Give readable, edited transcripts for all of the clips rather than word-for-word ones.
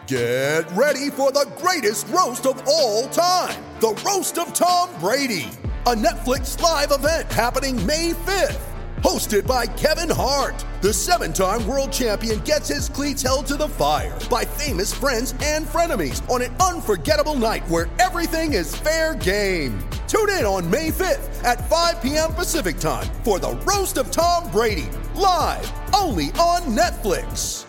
Get ready for the greatest roast of all time, the Roast of Tom Brady, a Netflix live event happening May 5th. Hosted by Kevin Hart, the 7-time world champion gets his cleats held to the fire by famous friends and frenemies on an unforgettable night where everything is fair game. Tune in on May 5th at 5 p.m. Pacific time for the Roast of Tom Brady, live only on Netflix.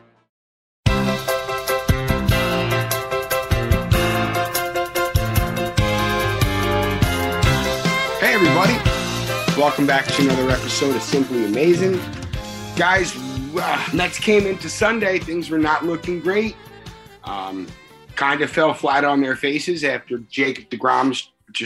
Hey everybody, welcome back to another episode of Simply Amazing. Guys, Mets came into Sunday, things were not looking great. Kind of fell flat on their faces after Jacob deGrom's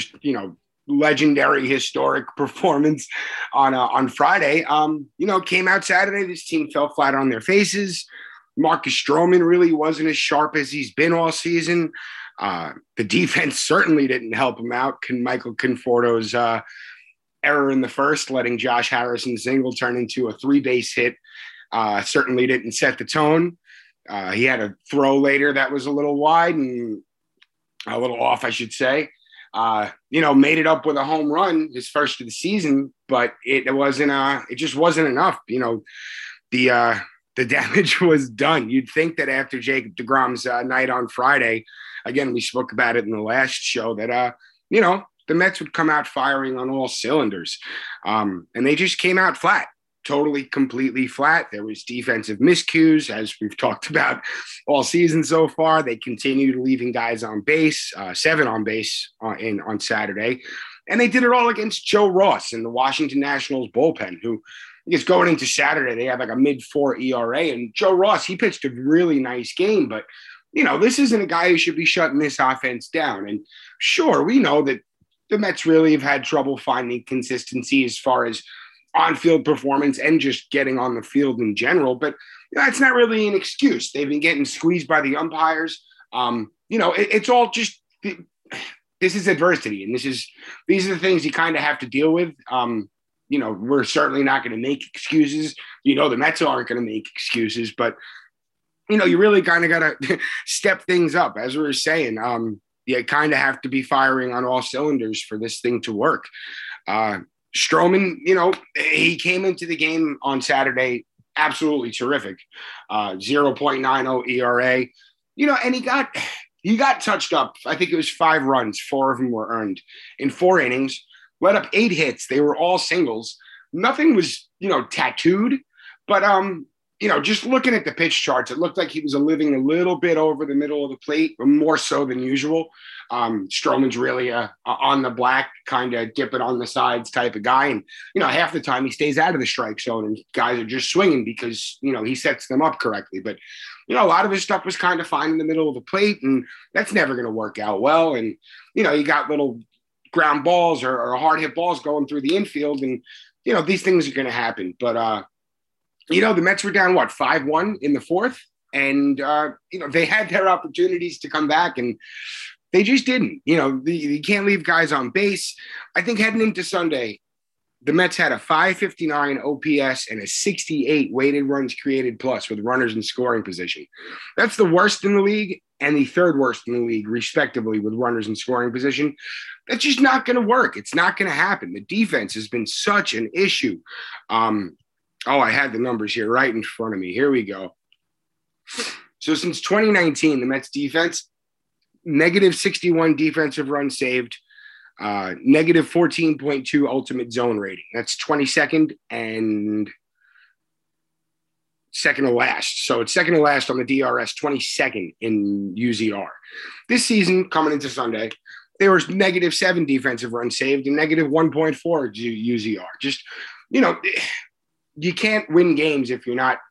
legendary, historic performance on Friday. Came out Saturday, this team fell flat on their faces. Marcus Stroman really wasn't as sharp as he's been all season. The defense certainly didn't help him out. Michael Conforto's error in the first, letting Josh Harrison single turn into a 3-base hit, certainly didn't set the tone. He had a throw later that was a little wide and a little off, I should say. Made it up with a home run, his first of the season, but it just wasn't enough. The damage was done. You'd think that after Jacob deGrom's night on Friday, again, we spoke about it in the last show, that, the Mets would come out firing on all cylinders. And they just came out flat, totally, completely flat. There was defensive miscues, as we've talked about all season so far. They continued leaving guys on base, 7 on base on Saturday. And they did it all against Joe Ross and the Washington Nationals bullpen, who I guess going into Saturday, they had like a mid-4 ERA. And Joe Ross, he pitched a really nice game, but this isn't a guy who should be shutting this offense down. And sure, we know that the Mets really have had trouble finding consistency as far as on-field performance and just getting on the field in general. But that's not really an excuse. They've been getting squeezed by the umpires. It's all just this is adversity, and these are the things you kind of have to deal with. We're certainly not going to make excuses. The Mets aren't going to make excuses, but you really kind of got to step things up. As we were saying, you kind of have to be firing on all cylinders for this thing to work. Stroman, he came into the game on Saturday absolutely terrific. 0.90 ERA, and he got touched up. I think it was 5 runs. 4 of them were earned in 4 innings, let up 8 hits. They were all singles. Nothing was, tattooed, but, just looking at the pitch charts, it looked like he was living a little bit over the middle of the plate, more so than usual. Stroman's really on the black, kind of dip it on the sides type of guy. And, half the time he stays out of the strike zone and guys are just swinging because, he sets them up correctly. But, a lot of his stuff was kind of fine in the middle of the plate, and that's never going to work out well. And, you got little ground balls or hard hit balls going through the infield, and, these things are going to happen. But, the Mets were down, 5-1 in the 4th? And, they had their opportunities to come back, and they just didn't. You can't leave guys on base. I think heading into Sunday, the Mets had a 559 OPS and a 68 weighted runs created plus with runners in scoring position. That's the worst in the league and the 3rd worst in the league, respectively, with runners in scoring position. That's just not going to work. It's not going to happen. The defense has been such an issue. I had the numbers here right in front of me. Here we go. So since 2019, the Mets defense, negative 61 defensive runs saved, negative 14.2 ultimate zone rating. That's 22nd and second to last. So it's second to last on the DRS, 22nd in UZR. This season, coming into Sunday, there was negative 7 defensive runs saved and negative 1.4 UZR. Just, you can't win games if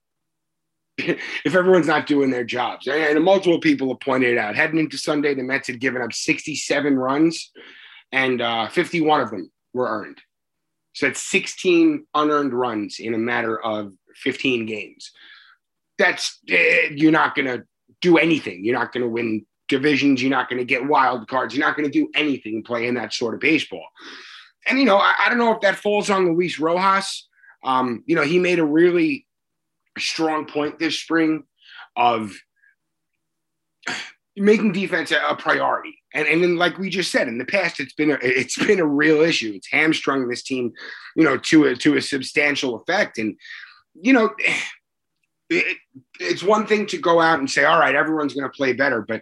everyone's not doing their jobs. And multiple people have pointed it out. Heading into Sunday, the Mets had given up 67 runs, and 51 of them were earned. So that's 16 unearned runs in a matter of 15 games. You're not going to do anything. You're not going to win divisions. You're not going to get wild cards. You're not going to do anything playing that sort of baseball. And, I don't know if that falls on Luis Rojas. He made a really strong point this spring of making defense a priority. And then, like we just said, in the past, it's been a real issue. It's hamstrung this team, to a substantial effect. And, it's one thing to go out and say, all right, everyone's going to play better, but,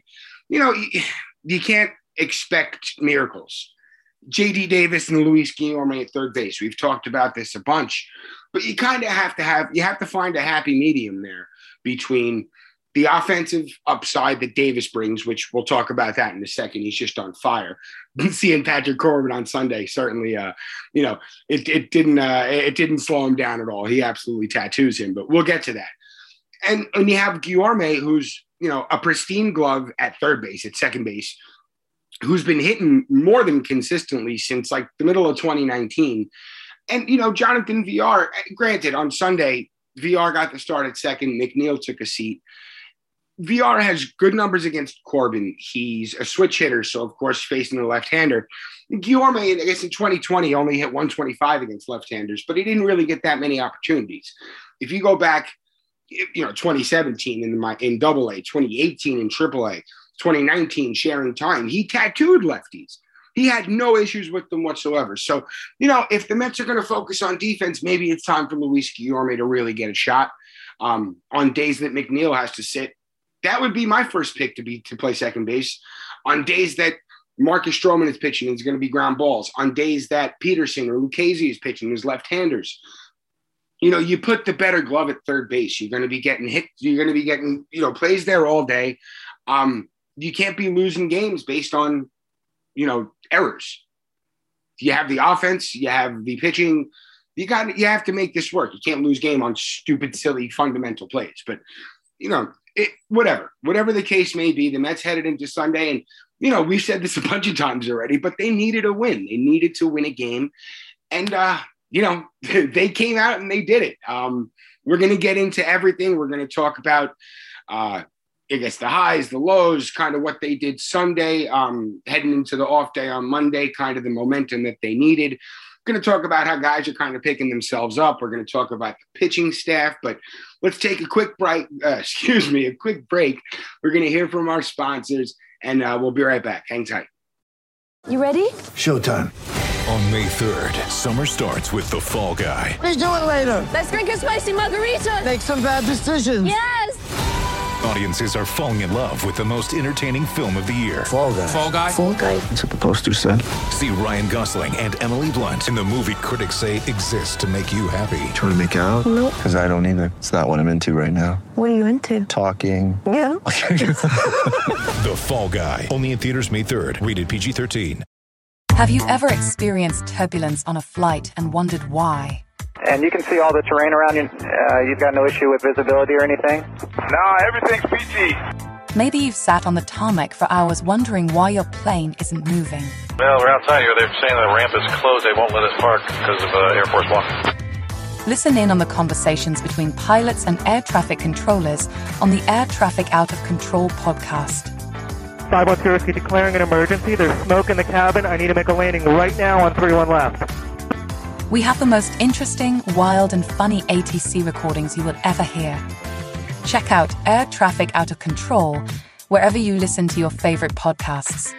you can't expect miracles. J.D. Davis and Luis Guillorme at third base. We've talked about this a bunch, but you kind of have to find a happy medium there between the offensive upside that Davis brings, which we'll talk about that in a second. He's just on fire. Seeing Patrick Corbin on Sunday certainly, it didn't slow him down at all. He absolutely tattoos him, but we'll get to that. And you have Guillorme, who's a pristine glove at third base, at second base, who's been hitting more than consistently since like the middle of 2019. And Jonathan Villar, granted, on Sunday, Villar got the start at second. McNeil took a seat. Villar has good numbers against Corbin. He's a switch hitter, so of course facing a left-hander. Guillorme, I guess in 2020, only hit 125 against left-handers, but he didn't really get that many opportunities. If you go back, 2017 in Double-A, 2018 in Triple-A, 2019 sharing time, he tattooed lefties. He had no issues with them whatsoever. So, if the Mets are going to focus on defense, maybe it's time for Luis Guillorme to really get a shot. On days that McNeil has to sit, that would be my first pick to play second base. On days that Marcus Stroman is pitching, it's going to be ground balls. On days that Peterson or Lucchesi is pitching, there's left-handers. You put the better glove at third base. You're going to be getting hit. You're going to be getting, plays there all day. You can't be losing games based on, errors. You have the offense, you have the pitching. You have to make this work. You can't lose game on stupid, silly, fundamental plays. But, whatever the case may be, the Mets headed into Sunday, and, we've said this a bunch of times already, but they needed a win. They needed to win a game. And, they came out and they did it. We're going to get into everything. We're going to talk about, I guess, the highs, the lows, kind of what they did Sunday, heading into the off day on Monday, kind of the momentum that they needed. Going to talk about how guys are kind of picking themselves up. We're going to talk about the pitching staff, but let's take a quick break. We're going to hear from our sponsors, and we'll be right back. Hang tight. You ready? Showtime. On May 3rd, summer starts with The Fall Guy. Let's do it later. Let's drink a spicy margarita. Make some bad decisions. Yes. Audiences are falling in love with the most entertaining film of the year. Fall Guy. Fall Guy? Fall guy. That's what the poster said. See Ryan Gosling and Emily Blunt in the movie critics say exists to make you happy. Trying to make it out? Nope. Because I don't either. It's not what I'm into right now. What are you into? Talking. Yeah. The Fall Guy. Only in theaters May 3rd. Rated PG-13. Have you ever experienced turbulence on a flight and wondered why? And you can see all the terrain around you. You've got no issue with visibility or anything? No, everything's PG. Maybe you've sat on the tarmac for hours wondering why your plane isn't moving. Well, we're outside here. They're saying the ramp is closed. They won't let us park because of Air Force One. Listen in on the conversations between pilots and air traffic controllers on the Air Traffic Out of Control podcast. 510 declaring an emergency. There's smoke in the cabin. I need to make a landing right now on 31 left. We have the most interesting, wild, and funny ATC recordings you will ever hear. Check out Air Traffic Out of Control wherever you listen to your favorite podcasts.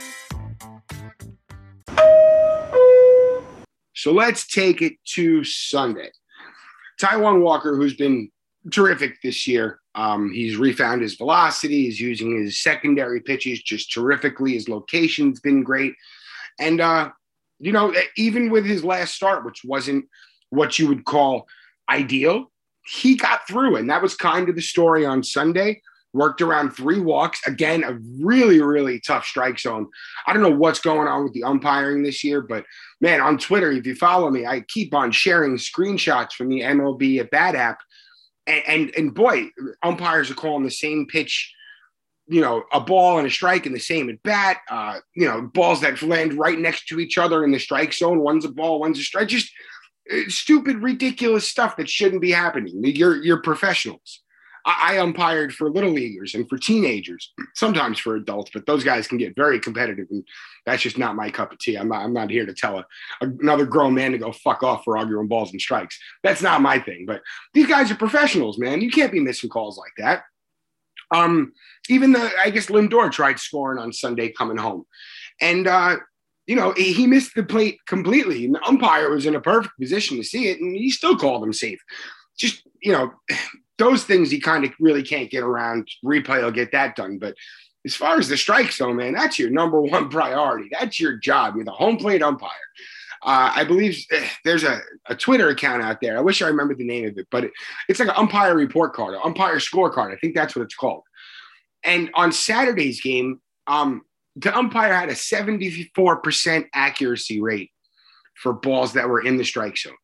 So let's take it to Sunday. Taijuan Walker, who's been terrific this year. He's refound his velocity. He's using his secondary pitches just terrifically. His location's been great. And, even with his last start, which wasn't what you would call ideal, he got through. And that was kind of the story on Sunday. Worked around 3 walks. Again, a really, really tough strike zone. I don't know what's going on with the umpiring this year, but, man, on Twitter, if you follow me, I keep on sharing screenshots from the MLB at Bat app. And boy, umpires are calling the same pitch, a ball and a strike and the same at bat, balls that land right next to each other in the strike zone. One's a ball, one's a strike. Just stupid, ridiculous stuff that shouldn't be happening. You're professionals. I umpired for little leaguers and for teenagers, sometimes for adults, but those guys can get very competitive, and that's just not my cup of tea. I'm not here to tell another grown man to go fuck off for arguing balls and strikes. That's not my thing. But these guys are professionals, man. You can't be missing calls like that. Even I guess Lindor tried scoring on Sunday coming home. And, he missed the plate completely. And the umpire was in a perfect position to see it, and he still called him safe. Just, those things he kind of really can't get around. Replay will get that done. But as far as the strike zone, man, that's your number one priority. That's your job. You're the home plate umpire. I believe there's a Twitter account out there. I wish I remembered the name of it, but it's like an umpire report card, an umpire scorecard. I think that's what it's called. And on Saturday's game, the umpire had a 74% accuracy rate for balls that were in the strike zone.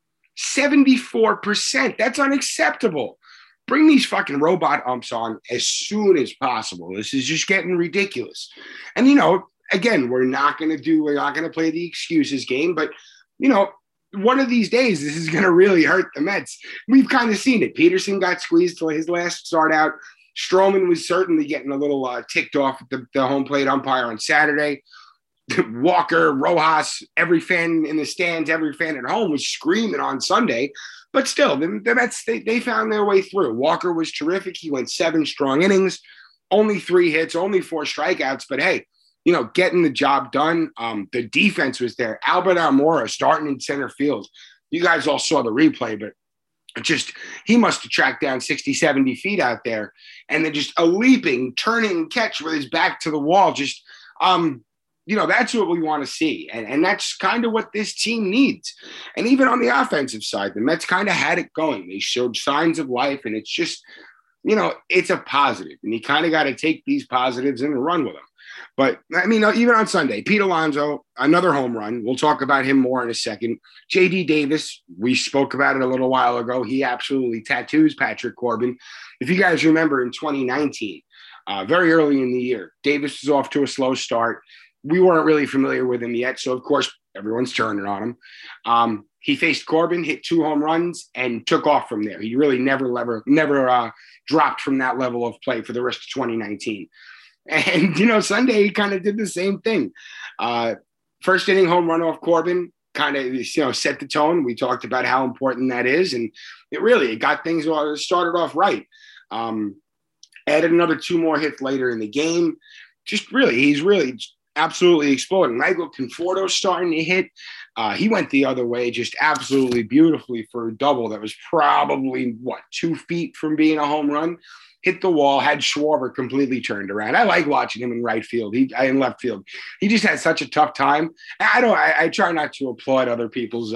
74%. That's unacceptable. Bring these fucking robot umps on as soon as possible. This is just getting ridiculous. And, again, we're not going to play the excuses game, but, one of these days, this is going to really hurt the Mets. We've kind of seen it. Peterson got squeezed till his last start out. Stroman was certainly getting a little ticked off at the home plate umpire on Saturday. Walker, Rojas, every fan in the stands, every fan at home was screaming on Sunday. But still, the Mets, they found their way through. Walker was terrific. He went 7 strong innings, only 3 hits, only 4 strikeouts. But, hey, getting the job done. The defense was there. Albert Almora starting in center field. You guys all saw the replay, but he must have tracked down 60, 70 feet out there. And then just a leaping, turning catch with his back to the wall. That's what we want to see. And that's kind of what this team needs. And even on the offensive side, the Mets kind of had it going. They showed signs of life, and it's just, it's a positive. And you kind of got to take these positives and run with them. But, even on Sunday, Pete Alonso, another home run. We'll talk about him more in a second. J.D. Davis, we spoke about it a little while ago. He absolutely tattoos Patrick Corbin. If you guys remember in 2019, very early in the year, Davis was off to a slow start. We weren't really familiar with him yet, so, of course, everyone's turning on him. He faced Corbin, hit 2 home runs, and took off from there. He really never dropped from that level of play for the rest of 2019. And, Sunday he kind of did the same thing. First inning home run off Corbin kind of, set the tone. We talked about how important that is. And it got things started off right. Added another 2 more hits later in the game. He's really absolutely exploding. Michael Conforto starting to hit. He went the other way just absolutely beautifully for a double that was probably, 2 feet from being a home run. Hit the wall, had Schwarber completely turned around. I like watching him in right field. In left field. He just had such a tough time. I try not to applaud other people's,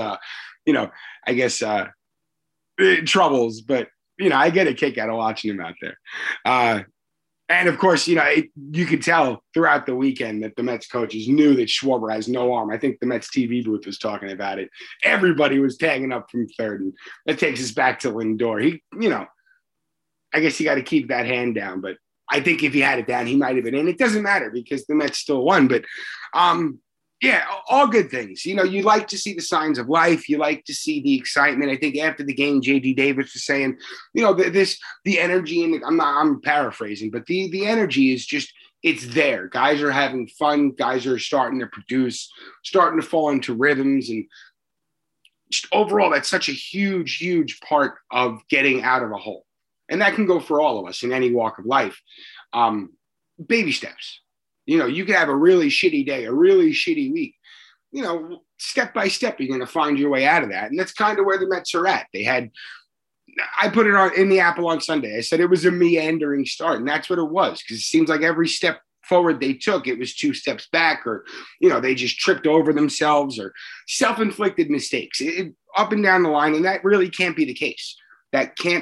troubles, but, I get a kick out of watching him out there. And of course, you could tell throughout the weekend that the Mets coaches knew that Schwarber has no arm. I think the Mets TV booth was talking about it. Everybody was tagging up from third, and that takes us back to Lindor. I guess you got to keep that hand down, but I think if he had it down, he might have been in. It doesn't matter because the Mets still won, but all good things. You like to see the signs of life. You like to see the excitement. I think after the game, J.D. Davis was saying, the energy, and I'm paraphrasing, but the energy is just, it's there. Guys are having fun. Guys are starting to produce, starting to fall into rhythms. And just overall, that's such a huge, huge part of getting out of a hole. And that can go for all of us in any walk of life. Baby steps. You could have a really shitty day, a really shitty week. Step by step, you're going to find your way out of that. And that's kind of where the Mets are at. I put it on in the Apple on Sunday. I said it was a meandering start, and that's what it was, because it seems like every step forward they took, it was 2 steps back, or, they just tripped over themselves, or self-inflicted mistakes up and down the line. And that really can't be the case. That can't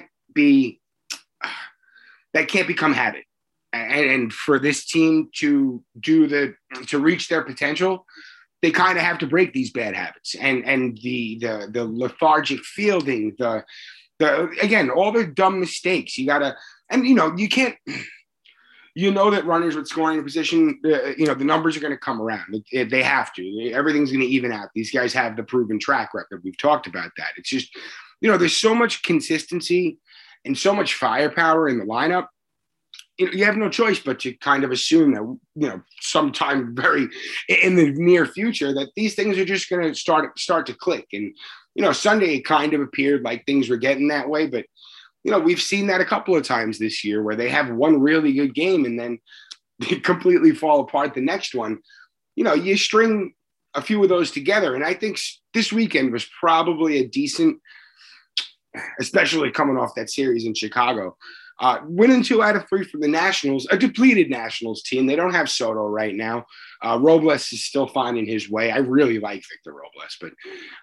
become habit. And for this team to reach their potential, they kind of have to break these bad habits and the lethargic fielding, again, all the dumb mistakes. You gotta, and you can't, that runners with scoring position, the numbers are going to come around. They have to. Everything's going to even out. These guys have the proven track record. We've talked about that. It's just, there's so much consistency and so much firepower in the lineup. You have no choice but to kind of assume that, sometime very in the near future, that these things are just going to start to click. And, Sunday it kind of appeared like things were getting that way. But, we've seen that a couple of times this year where they have one really good game and then they completely fall apart the next one. You string a few of those together. And I think this weekend was probably a decent, especially coming off that series in Chicago. Winning 2 out of 3 from the Nationals, a depleted Nationals team. They don't have Soto right now. Robles is still finding his way. I really like Victor Robles, but,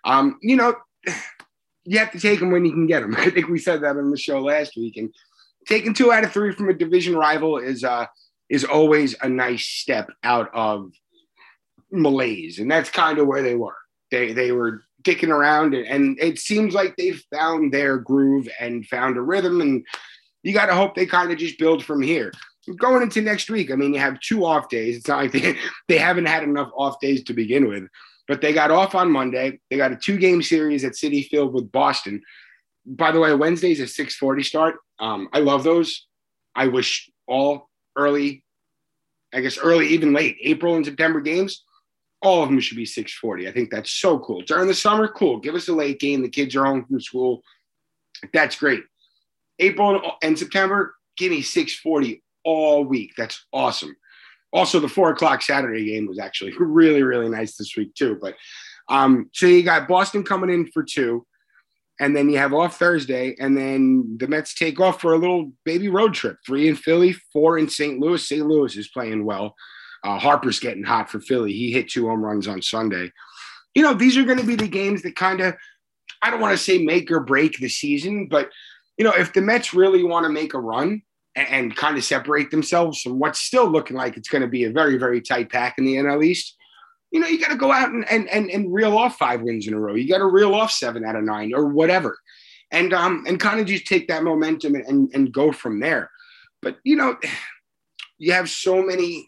you have to take him when you can get him. I think we said that on the show last week. And taking 2 out of 3 from a division rival is always a nice step out of malaise. And that's kind of where they were. They were dicking around, and it seems like they've found their groove and found a rhythm. And you got to hope they kind of just build from here. Going into next week, I mean, you have 2 off days. It's not like they haven't had enough off days to begin with. But they got off on Monday. They got a 2-game series at Citi Field with Boston. By the way, Wednesday's a 6:40 start. I love those. I wish all early, even late April and September games, all of them should be 6:40. I think that's so cool. During the summer, cool. Give us a late game. The kids are home from school. That's great. April and September, give me 6:40 all week. That's awesome. Also, the 4:00 Saturday game was actually really, really nice this week too. But so you got Boston coming in for 2, and then you have off Thursday, and then the Mets take off for a little baby road trip. 3 in Philly, 4 in St. Louis. St. Louis is playing well. Harper's getting hot for Philly. He hit 2 home runs on Sunday. These are going to be the games that kind of, I don't want to say make or break the season, but if the Mets really want to make a run and kind of separate themselves from what's still looking like it's going to be a very, very tight pack in the NL East, you got to go out and reel off 5 wins in a row. You got to reel off 7 out of 9 or whatever, and kind of just take that momentum and go from there. But you have so many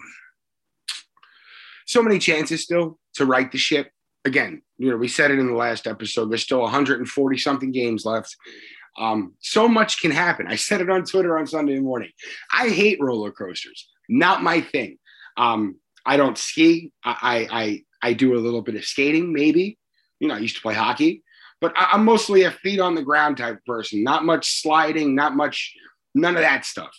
chances still to right the ship. Again, we said it in the last episode. There's still 140 something games left. So much can happen. I said it on Twitter on Sunday morning. I hate roller coasters. Not my thing. I don't ski. I do a little bit of skating, maybe. I used to play hockey, but I'm mostly a feet on the ground type person. Not much sliding, none of that stuff.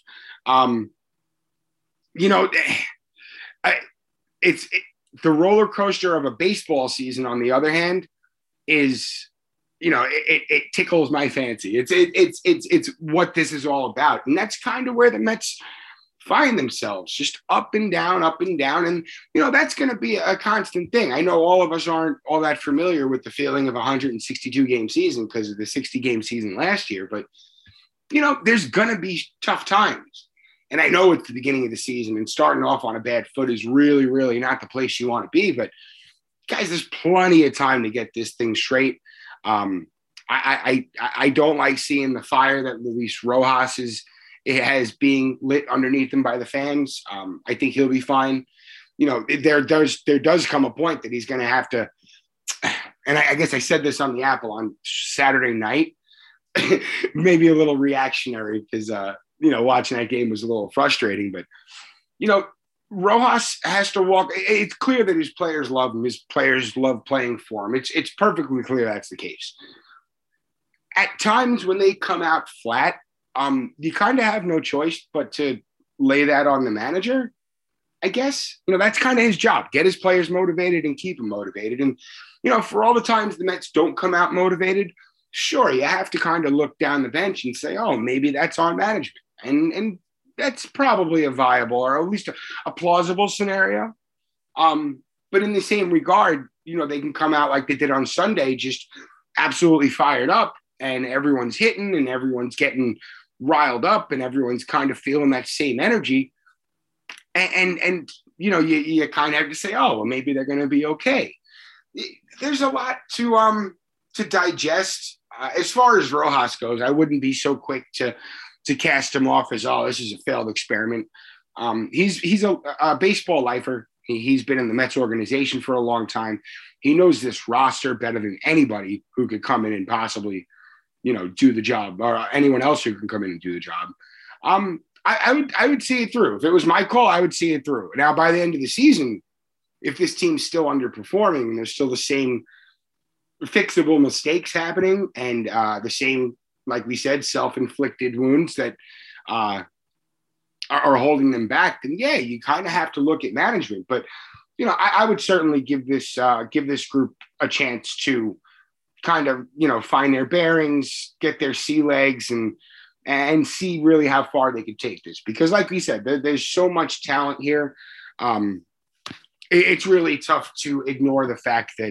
It's the roller coaster of a baseball season, on the other hand, is, it tickles my fancy. It's what this is all about. And that's kind of where the Mets find themselves, just up and down. And, that's going to be a constant thing. I know all of us aren't all that familiar with the feeling of a 162 game season because of the 60 game season last year, but there's going to be tough times. And I know it's the beginning of the season, and starting off on a bad foot is really, really not the place you want to be. But guys, there's plenty of time to get this thing straight. I don't like seeing the fire that Luis Rojas has being lit underneath him by the fans. I think he'll be fine. There does come a point that he's going to have to, and I guess I said this on the Apple on Saturday night, maybe a little reactionary because, watching that game was a little frustrating, but, Rojas has to walk. It's clear that his players love him. His players love playing for him. It's perfectly clear that's the case. At times when they come out flat, you kind of have no choice but to lay that on the manager, I guess. That's kind of his job. Get his players motivated and keep them motivated. And, for all the times the Mets don't come out motivated, sure, you have to kind of look down the bench and say, oh, maybe that's on management. And that's probably a viable or at least a plausible scenario. But in the same regard, they can come out like they did on Sunday, just absolutely fired up, and everyone's hitting and everyone's getting riled up and everyone's kind of feeling that same energy. And you kind of have to say, oh, well, maybe they're going to be okay. There's a lot to digest. As far as Rojas goes, I wouldn't be so quick to cast him off as, oh, this is a failed experiment. He's a baseball lifer. He's been in the Mets organization for a long time. He knows this roster better than anybody who could come in and possibly, do the job, or anyone else who can come in and do the job. I would see it through. If it was my call, I would see it through. Now, by the end of the season, if this team's still underperforming and there's still the same fixable mistakes happening and the same like we said, self-inflicted wounds that are holding them back, then yeah, you kind of have to look at management. But I would certainly give this group a chance to kind of find their bearings, get their sea legs, and see really how far they could take this. Because, like we said, there's so much talent here. It's really tough to ignore the fact that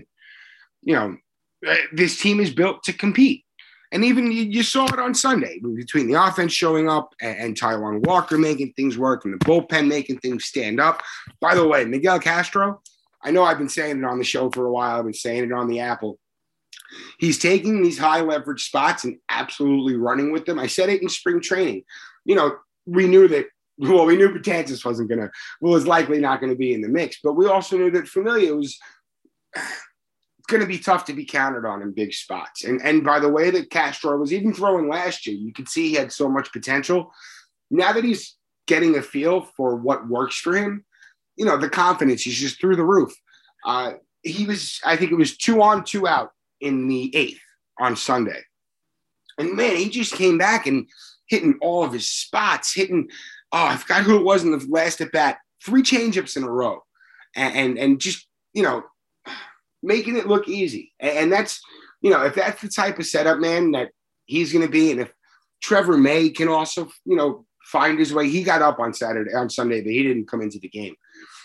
this team is built to compete. And even you saw it on Sunday between the offense showing up and Taijuan Walker making things work and the bullpen making things stand up. By the way, Miguel Castro, I know I've been saying it on the show for a while. I've been saying it on the Apple. He's taking these high leverage spots and absolutely running with them. I said it in spring training. We knew Betances was likely not going to be in the mix, but we also knew that Familia was going to be tough to be counted on in big spots. And by the way that Castro was even throwing last year, you could see he had so much potential. Now that he's getting a feel for what works for him, the confidence is just through the roof. I think it was 2 on, 2 out in the 8th on Sunday. And man, he just came back and hitting all of his spots, I forgot who it was in the last at bat, 3 changeups in a row. And just, making it look easy. And that's, if that's the type of setup, man, that he's going to be, and if Trevor May can also, find his way, he got up on Sunday, but he didn't come into the game.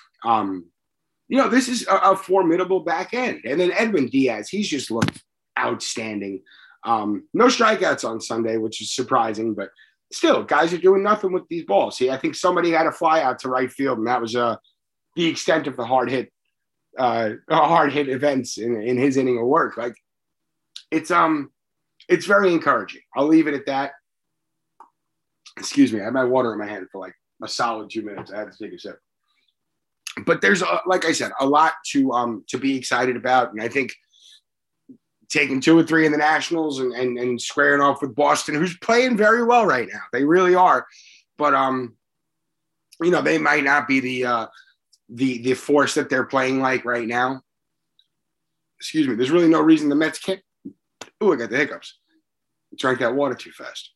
This is a formidable back end. And then Edwin Diaz, he's just looked outstanding. No strikeouts on Sunday, which is surprising, but still, guys are doing nothing with these balls. See, I think somebody had a fly out to right field, and that was the extent of the hard hit events in his inning of work. Like it's very encouraging. I'll leave it at that. Excuse me. I had my water in my hand for like a solid 2 minutes. I had to take a sip, but there's like I said, a lot to be excited about. And I think taking 2 or 3 in the Nationals and squaring off with Boston, who's playing very well right now. They really are. But, they might not be the force that they're playing like right now. Excuse me. There's really no reason the Mets can't. Ooh, I got the hiccups. I drank that water too fast.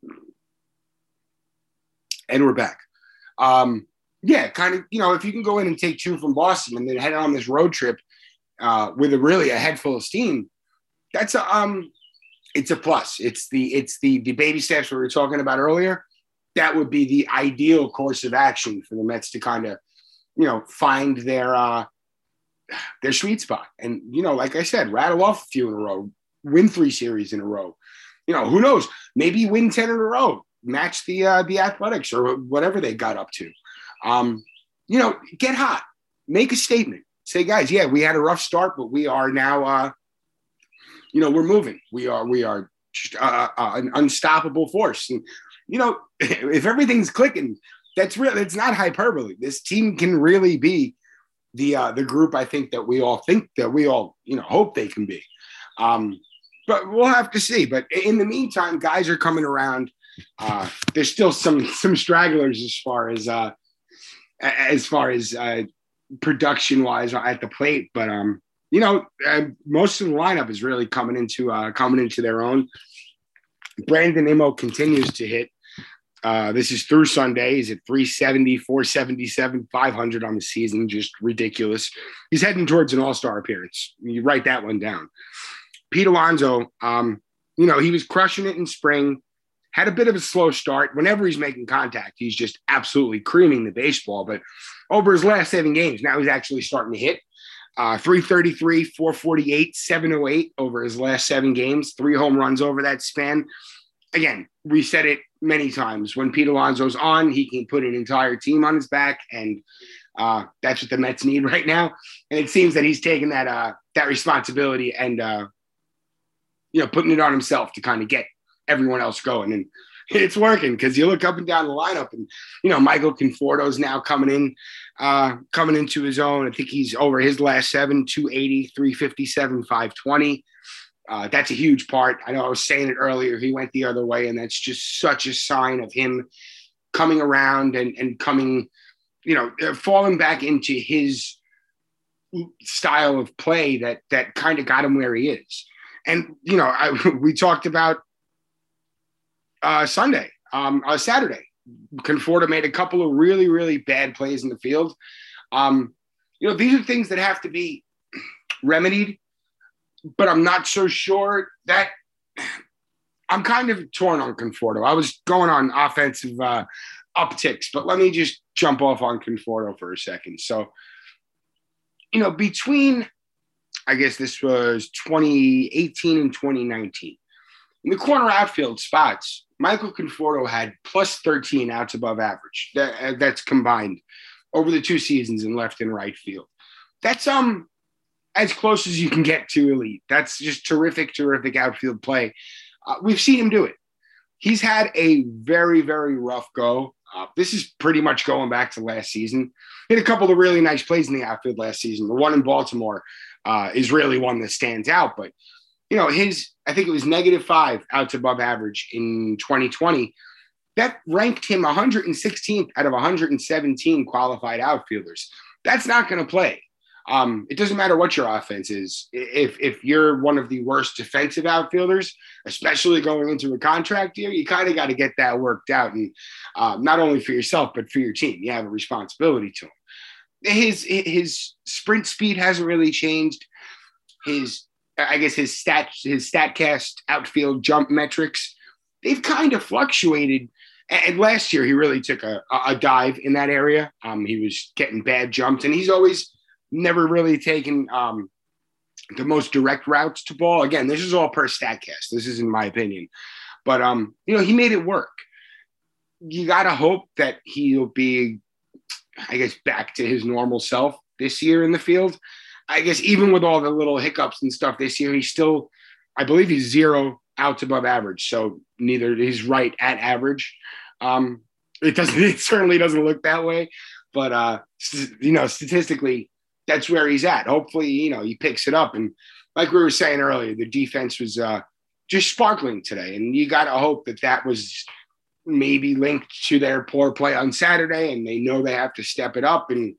And we're back. Yeah, kind of, if you can go in and take 2 from Boston and then head on this road trip with a head full of steam, that's it's a plus. It's the baby steps we were talking about earlier. That would be the ideal course of action for the Mets to kind of, find their sweet spot. And, like I said, rattle off a few in a row, win 3 series in a row. Who knows? Maybe win 10 in a row, match the Athletics or whatever they got up to. Get hot, make a statement. Say, guys, yeah, we had a rough start, but we are now, we're moving. We are just an unstoppable force. And, if everything's clicking, that's real. It's not hyperbole. This team can really be the group I think that we all hope they can be. But we'll have to see. But in the meantime, guys are coming around. There's still some stragglers as far as production wise at the plate. But most of the lineup is really coming into their own. Brandon Nimmo continues to hit. This is through Sunday. He's at 370, 477, 500 on the season. Just ridiculous. He's heading towards an all-star appearance. You write that one down. Pete Alonso, he was crushing it in spring. Had a bit of a slow start. Whenever he's making contact, he's just absolutely creaming the baseball. But over his last 7 games, now he's actually starting to hit. 333, 448, 708 over his last 7 games, 3 home runs over that span. Again, we said it many times. When Pete Alonso's on, he can put an entire team on his back, and that's what the Mets need right now. And it seems that he's taken that responsibility and putting it on himself to kind of get everyone else going. And it's working because you look up and down the lineup and, Michael Conforto's now coming into his own. I think he's over his last 7, 280, 357, 520. That's a huge part. I know I was saying it earlier. He went the other way, and that's just such a sign of him coming around and coming, falling back into his style of play that kind of got him where he is. And, we talked about Saturday. Conforto made a couple of really, really bad plays in the field. These are things that have to be remedied, but I'm not so sure that I'm kind of torn on Conforto. I was going on offensive upticks, but let me just jump off on Conforto for a second. So, between, I guess this was 2018 and 2019, in the corner outfield spots, Michael Conforto had plus 13 outs above average. That's combined over the 2 seasons in left and right field. That's as close as you can get to elite. That's just terrific outfield play. We've seen him do it. He's had a very, very rough go. This is pretty much going back to last season. He had a couple of really nice plays in the outfield last season. The one in Baltimore is really one that stands out. But, I think it was -5 outs above average in 2020. That ranked him 116th out of 117 qualified outfielders. That's not going to play. It doesn't matter what your offense is. If you're one of the worst defensive outfielders, especially going into a contract year, you kind of got to get that worked out. And not only for yourself, but for your team. You have a responsibility to him. His sprint speed hasn't really changed. His StatCast outfield jump metrics, they've kind of fluctuated. And last year, he really took a dive in that area. He was getting bad jumps, and he's always never really taken the most direct routes to ball. Again, this is all per StatCast. This isn't my opinion. But, he made it work. You got to hope that he'll be, back to his normal self this year in the field. I guess even with all the little hiccups and stuff this year, he's still, I believe he's 0 outs above average. So neither he's right at average. It certainly doesn't look that way, but statistically that's where he's at. Hopefully, he picks it up. And like we were saying earlier, the defense was just sparkling today. And you got to hope that was maybe linked to their poor play on Saturday, and they know they have to step it up. And,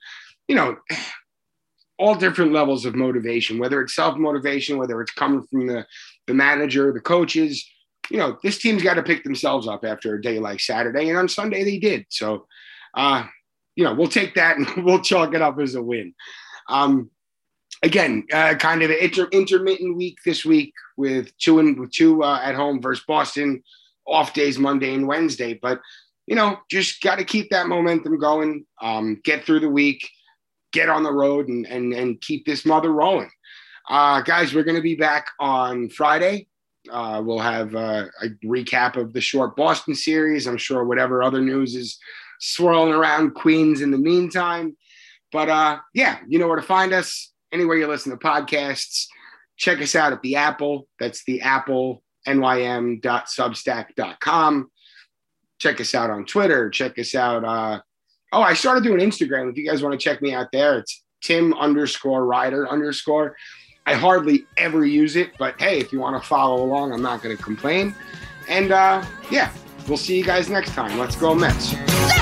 all different levels of motivation, whether it's self-motivation, whether it's coming from the manager, the coaches, this team's got to pick themselves up after a day like Saturday. And on Sunday they did. So, we'll take that and we'll chalk it up as a win. Again, kind of an intermittent week this week with two at home versus Boston, off days Monday and Wednesday. But, just got to keep that momentum going, get through the week, get on the road and keep this mother rolling. Guys, we're going to be back on Friday. We'll have a recap of the short Boston series. I'm sure whatever other news is swirling around Queens in the meantime. But you know where to find us. Anywhere you listen to podcasts, check us out at the Apple. That's the Apple, nym.substack.com. Check us out on Twitter. Check us out. I started doing Instagram. If you guys want to check me out there, it's Tim_Rider_. I hardly ever use it, but hey, if you want to follow along, I'm not going to complain. And we'll see you guys next time. Let's go Mets.